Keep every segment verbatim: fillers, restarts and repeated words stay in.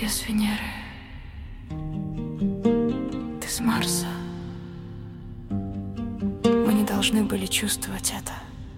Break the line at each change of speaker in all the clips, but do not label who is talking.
с Венеры, ты с Марса. Мы не должны были чувствовать это,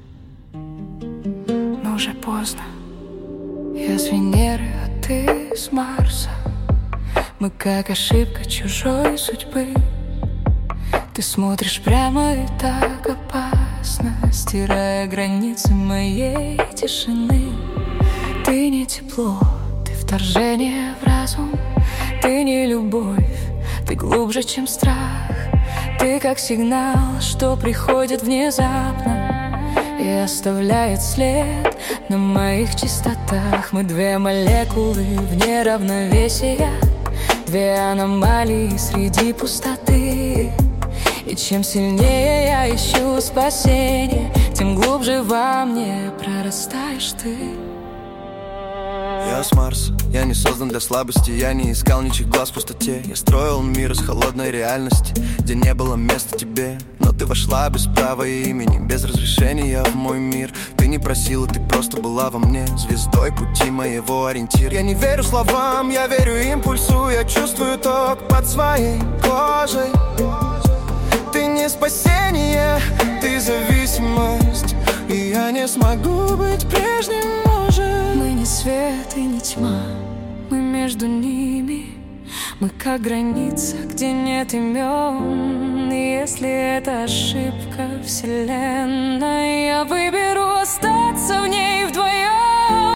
но уже поздно. Я с Венеры, а ты с Марса. Мы как ошибка чужой судьбы. Ты смотришь прямо и так опасно, стирая границы моей тишины. Ты не тепло, ты вторжение в разум. Ты не любовь, ты глубже, чем страх. Ты как сигнал, что приходит внезапно и оставляет след на моих чистотах. Мы две молекулы вне равновесия, две аномалии среди пустоты. И чем сильнее я ищу спасение, тем глубже во мне прорастаешь ты.
Я с Марса, я не создан для слабости. Я не искал ничьих глаз в пустоте. Я строил мир из холодной реальности, где не было места тебе. Но ты вошла без права и имени, без разрешения в мой мир. Ты не просила, ты просто была во мне звездой пути моего ориентира. Я не верю словам, я верю импульсу. Я чувствую ток под своей кожей. Ты не спасение, ты зависимость, и я не смогу быть прежним уже.
Мы не свет и не тьма, мы между ними. Мы как граница, где нет имен. И если это ошибка вселенной, я выберу остаться.